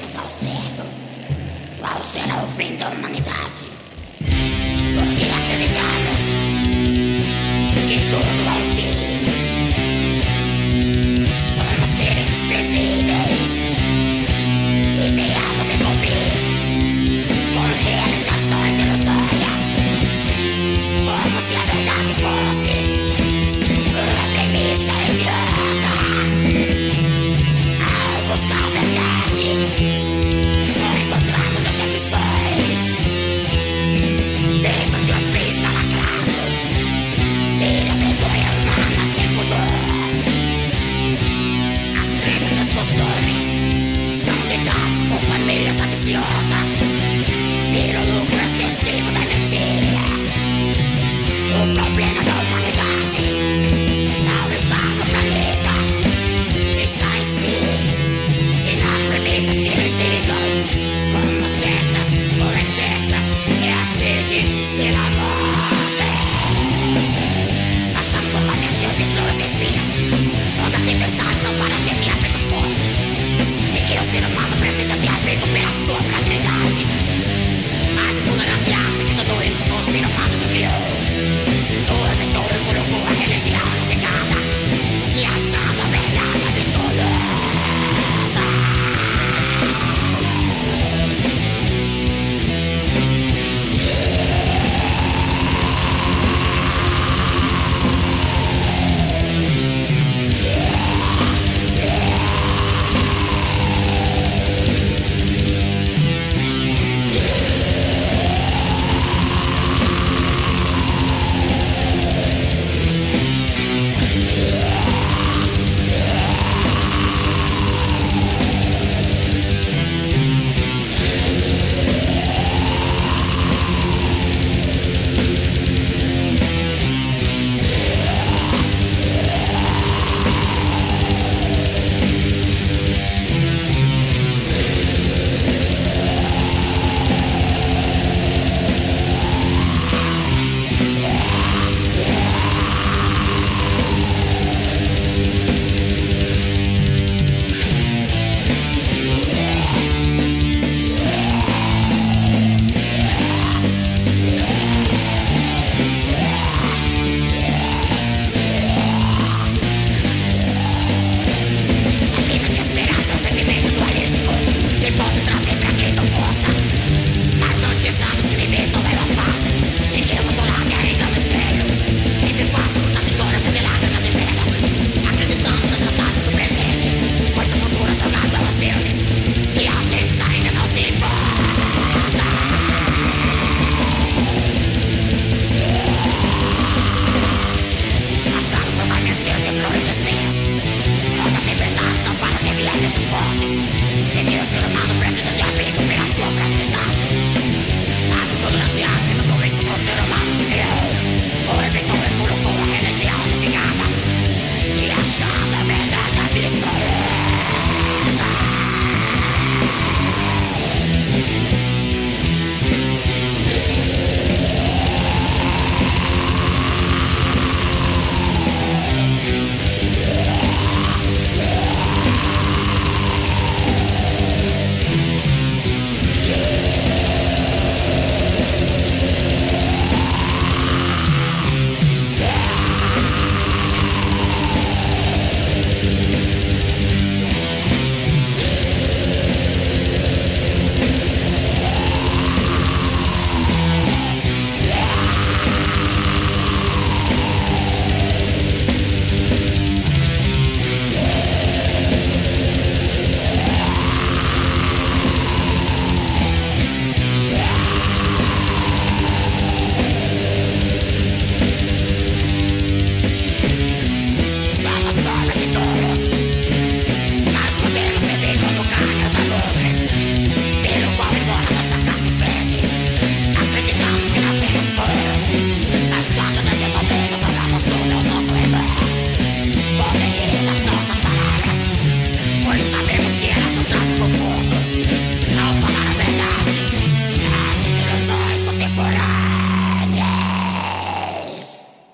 chegamos ao certo. Qual será o fim da humanidade? Porque acreditamos que tudo é o fim. Somos seres desprezíveis e teríamos em cumprir com realizações ilusórias, como se a verdade fosse uma premissa idiota. Ao buscar a verdade, só encontramos as ambições dentro de um prisma lacrado e a vergonha humana sem pudor. As crenças e os costumes são ditados por famílias ambiciosas pelo lucro excessivo da mentira. O problema da humanidade não está no planeta, está em si e nas premissas que eles digam como certas ou incertas. É a sede pela morte. Achamos o caminho cheio de flores e espinhos, onde as tempestades não param de enviar ventos fortes, e que o ser humano precisa de abrigo pela sua fragilidade. Mas o ignorante acha que tudo isso foi o ser humano que criou. O inventor colocou a religião unificada, se achando a verdade absoluta. Ser humano